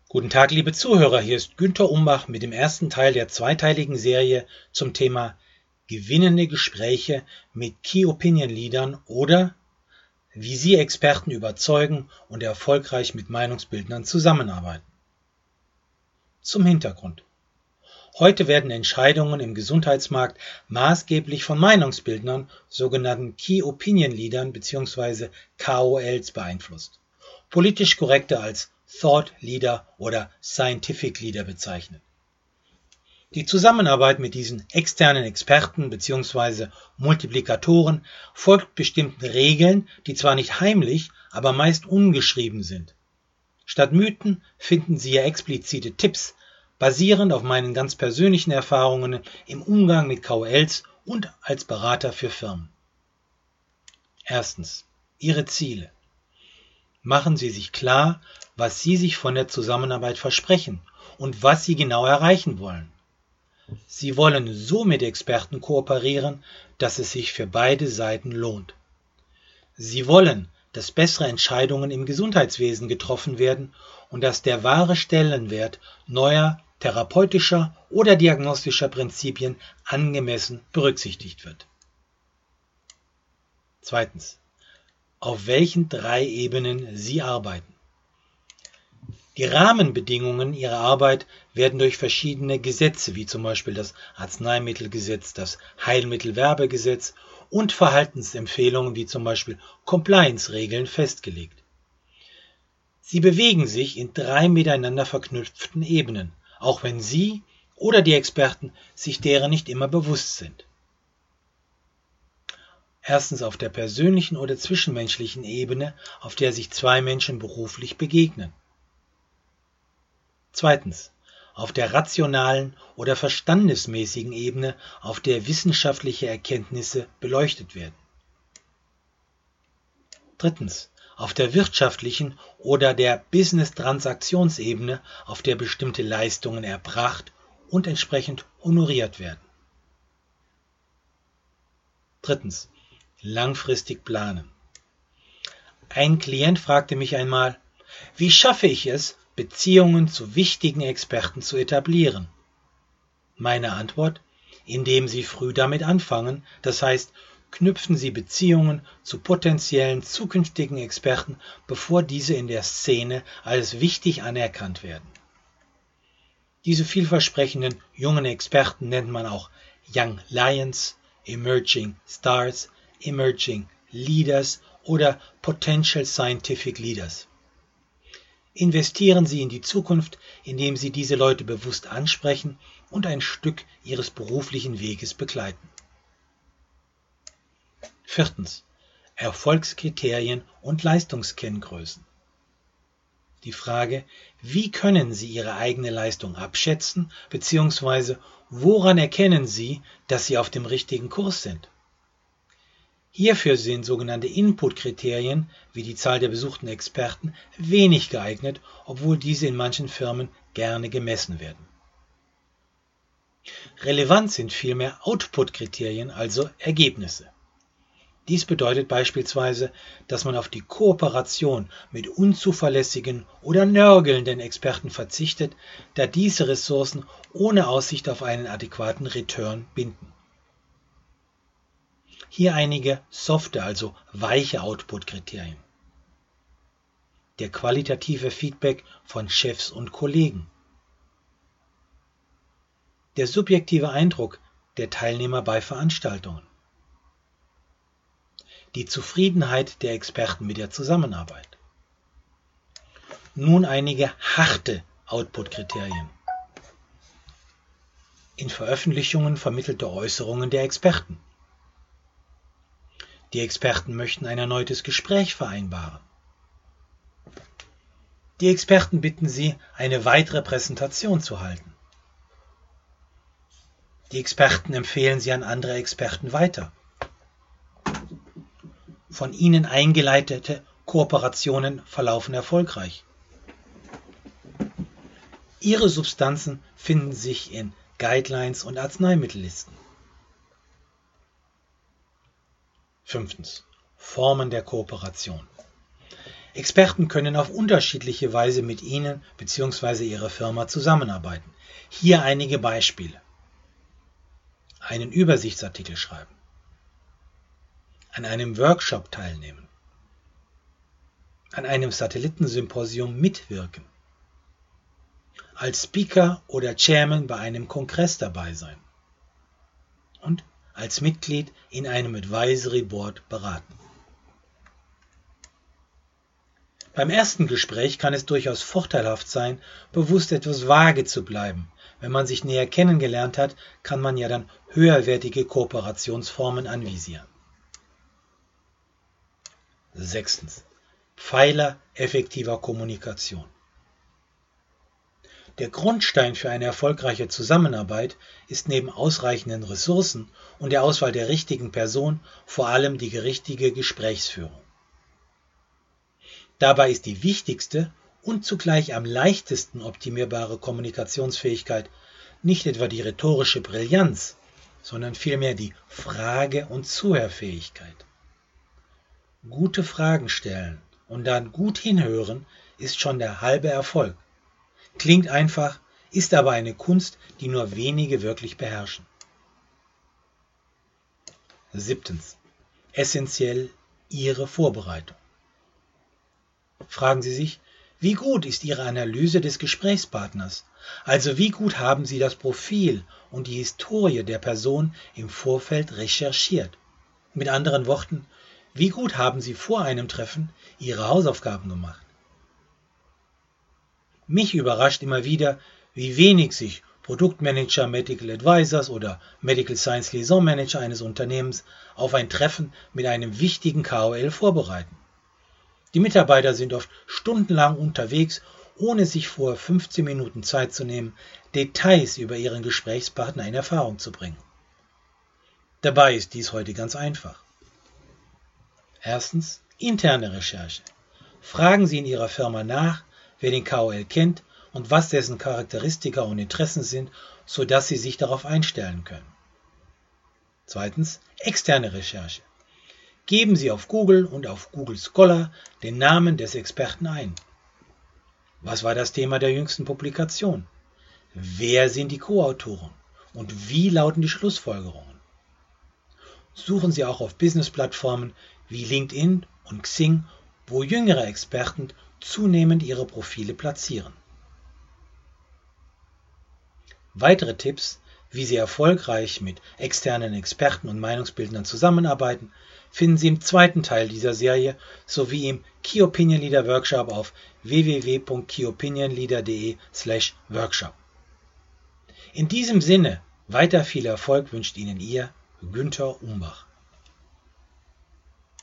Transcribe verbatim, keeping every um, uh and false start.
Guten Tag, liebe Zuhörer, hier ist Günther Umbach mit dem ersten Teil der zweiteiligen Serie zum Thema Gewinnende Gespräche mit Key Opinion Leadern oder wie Sie Experten überzeugen und erfolgreich mit Meinungsbildnern zusammenarbeiten. Zum Hintergrund. Heute werden Entscheidungen im Gesundheitsmarkt maßgeblich von Meinungsbildnern, sogenannten Key Opinion Leadern bzw. K O Ls beeinflusst, politisch korrekter als Thought Leader oder Scientific Leader bezeichnet. Die Zusammenarbeit mit diesen externen Experten bzw. Multiplikatoren folgt bestimmten Regeln, die zwar nicht heimlich, aber meist ungeschrieben sind. Statt Mythen finden Sie hier explizite Tipps, basierend auf meinen ganz persönlichen Erfahrungen im Umgang mit K O Ls und als Berater für Firmen. Erstens. Ihre Ziele. Machen Sie sich klar, was Sie sich von der Zusammenarbeit versprechen und was Sie genau erreichen wollen. Sie wollen so mit Experten kooperieren, dass es sich für beide Seiten lohnt. Sie wollen, dass bessere Entscheidungen im Gesundheitswesen getroffen werden und dass der wahre Stellenwert neuer therapeutischer oder diagnostischer Prinzipien angemessen berücksichtigt wird. Zweitens. Auf welchen drei Ebenen Sie arbeiten. Die Rahmenbedingungen Ihrer Arbeit werden durch verschiedene Gesetze, wie zum Beispiel das Arzneimittelgesetz, das Heilmittelwerbegesetz und Verhaltensempfehlungen, wie zum Beispiel Compliance-Regeln, festgelegt. Sie bewegen sich in drei miteinander verknüpften Ebenen, auch wenn Sie oder die Experten sich deren nicht immer bewusst sind. Erstens auf der persönlichen oder zwischenmenschlichen Ebene, auf der sich zwei Menschen beruflich begegnen. Zweitens, auf der rationalen oder verstandesmäßigen Ebene, auf der wissenschaftliche Erkenntnisse beleuchtet werden. Drittens, auf der wirtschaftlichen oder der Business-Transaktionsebene, auf der bestimmte Leistungen erbracht und entsprechend honoriert werden. Drittens, langfristig planen. Ein Klient fragte mich einmal, wie schaffe ich es, Beziehungen zu wichtigen Experten zu etablieren? Meine Antwort, indem Sie früh damit anfangen, das heißt, knüpfen Sie Beziehungen zu potenziellen zukünftigen Experten, bevor diese in der Szene als wichtig anerkannt werden. Diese vielversprechenden jungen Experten nennt man auch Young Lions, Emerging Stars, Emerging Leaders oder Potential Scientific Leaders. Investieren Sie in die Zukunft, indem Sie diese Leute bewusst ansprechen und ein Stück ihres beruflichen Weges begleiten. Viertens. Erfolgskriterien und Leistungskenngrößen. Die Frage, wie können Sie Ihre eigene Leistung abschätzen, bzw. woran erkennen Sie, dass Sie auf dem richtigen Kurs sind? Hierfür sind sogenannte Input-Kriterien, wie die Zahl der besuchten Experten, wenig geeignet, obwohl diese in manchen Firmen gerne gemessen werden. Relevant sind vielmehr Output-Kriterien, also Ergebnisse. Dies bedeutet beispielsweise, dass man auf die Kooperation mit unzuverlässigen oder nörgelnden Experten verzichtet, da diese Ressourcen ohne Aussicht auf einen adäquaten Return binden. Hier einige softe, also weiche Output-Kriterien. Der qualitative Feedback von Chefs und Kollegen. Der subjektive Eindruck der Teilnehmer bei Veranstaltungen. Die Zufriedenheit der Experten mit der Zusammenarbeit. Nun einige harte Output-Kriterien. In Veröffentlichungen vermittelte Äußerungen der Experten. Die Experten möchten ein erneutes Gespräch vereinbaren. Die Experten bitten Sie, eine weitere Präsentation zu halten. Die Experten empfehlen Sie an andere Experten weiter. Von Ihnen eingeleitete Kooperationen verlaufen erfolgreich. Ihre Substanzen finden sich in Guidelines und Arzneimittellisten. Fünftens. Formen der Kooperation. Experten können auf unterschiedliche Weise mit Ihnen bzw. Ihrer Firma zusammenarbeiten. Hier einige Beispiele. Einen Übersichtsartikel schreiben. An einem Workshop teilnehmen. An einem Satellitensymposium mitwirken. Als Speaker oder Chairman bei einem Kongress dabei sein. Und als Mitglied in einem Advisory Board beraten. Beim ersten Gespräch kann es durchaus vorteilhaft sein, bewusst etwas vage zu bleiben. Wenn man sich näher kennengelernt hat, kann man ja dann höherwertige Kooperationsformen anvisieren. Sechstens. Pfeiler effektiver Kommunikation. Der Grundstein für eine erfolgreiche Zusammenarbeit ist neben ausreichenden Ressourcen und der Auswahl der richtigen Person vor allem die richtige Gesprächsführung. Dabei ist die wichtigste und zugleich am leichtesten optimierbare Kommunikationsfähigkeit nicht etwa die rhetorische Brillanz, sondern vielmehr die Frage- und Zuhörfähigkeit. Gute Fragen stellen und dann gut hinhören ist schon der halbe Erfolg. Klingt einfach, ist aber eine Kunst, die nur wenige wirklich beherrschen. Siebtens. Essentiell Ihre Vorbereitung. Fragen Sie sich, wie gut ist Ihre Analyse des Gesprächspartners? Also wie gut haben Sie das Profil und die Historie der Person im Vorfeld recherchiert? Mit anderen Worten, wie gut haben Sie vor einem Treffen Ihre Hausaufgaben gemacht? Mich überrascht immer wieder, wie wenig sich Produktmanager, Medical Advisors oder Medical Science Liaison Manager eines Unternehmens auf ein Treffen mit einem wichtigen K O L vorbereiten. Die Mitarbeiter sind oft stundenlang unterwegs, ohne sich vorher fünfzehn Minuten Zeit zu nehmen, Details über ihren Gesprächspartner in Erfahrung zu bringen. Dabei ist dies heute ganz einfach. Erstens, interne Recherche. Fragen Sie in Ihrer Firma nach, wer den K O L kennt und was dessen Charakteristika und Interessen sind, sodass Sie sich darauf einstellen können. Zweitens, externe Recherche. Geben Sie auf Google und auf Google Scholar den Namen des Experten ein. Was war das Thema der jüngsten Publikation? Wer sind die Co-Autoren? Und wie lauten die Schlussfolgerungen? Suchen Sie auch auf Business-Plattformen wie LinkedIn und Xing, wo jüngere Experten zunehmend ihre Profile platzieren. Weitere Tipps, wie Sie erfolgreich mit externen Experten und Meinungsbildnern zusammenarbeiten, finden Sie im zweiten Teil dieser Serie sowie im Key Opinion Leader Workshop auf w w w punkt key opinion leader punkt de slash workshop. In diesem Sinne, weiter viel Erfolg wünscht Ihnen Ihr Günther Umbach.